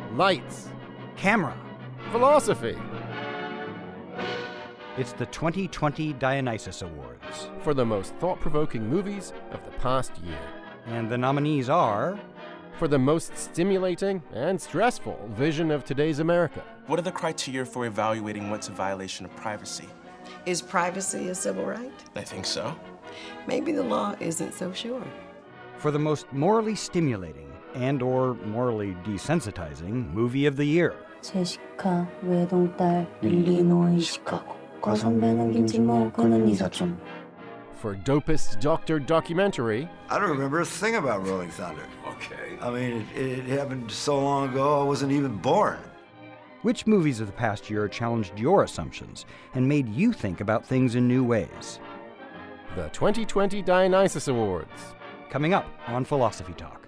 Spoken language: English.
lights, camera. philosophy. It's the 2020 Dionysus Awards. For the most thought-provoking movies of the past year. And the nominees are... For the most stimulating and stressful vision of today's America. What are the criteria for evaluating what's a violation of privacy? Is privacy a civil right? I think so. Maybe the law isn't so sure. For the most morally stimulating and/or morally desensitizing movie of the year. 제시카 외동딸 일리노이 시카고 과선배는 김치모 그는 이사촌. For dopest doctor documentary. I don't remember a thing about Rolling Thunder. Okay. I mean, it happened so long ago I wasn't even born. Which movies of the past year challenged your assumptions and made you think about things in new ways? The 2020 Dionysus Awards. Coming up on Philosophy Talk.